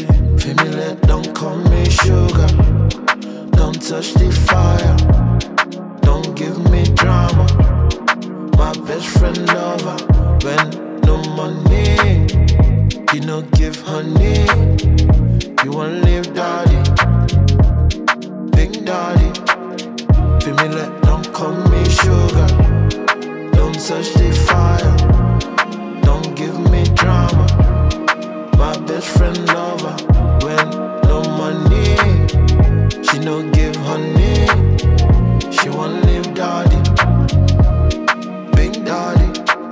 Family, don't call me sugar. Don't touch the fire. Don't give me drama. My best friend lover. When no money, you no give honey. You want live daddy, big daddy. Family, don't call me sugar. Don't touch the fire. Don't give me drama. My best friend lover. When no money, she no give honey. She want live daddy, big daddy.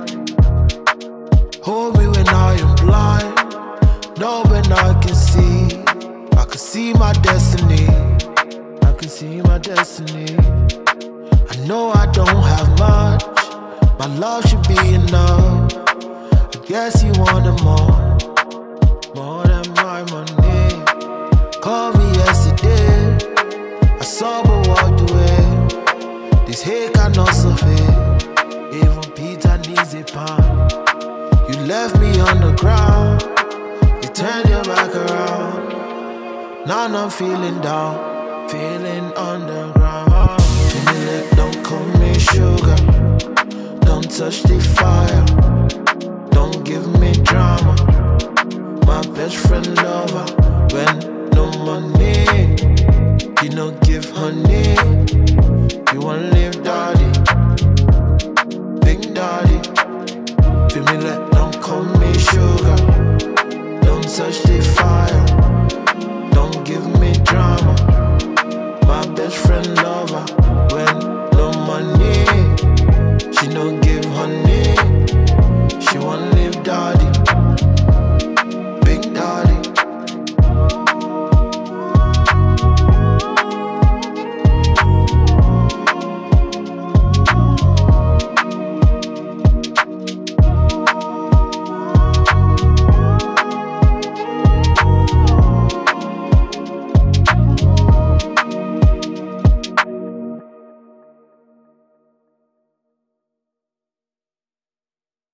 Hold me when I am blind. No, when I can see. I can see my destiny. I can see my destiny. I know I don't have much. My love should be enough. I guess you wanted more than my money. Call me yesterday. I saw but walked away. This hate cannot survive. Even Peter needs a pound. You left me on the ground. You turned your back around. Now I'm feeling down, feeling underground. Family, don't call me sugar. Don't touch the fire. Don't give me drama. My best friend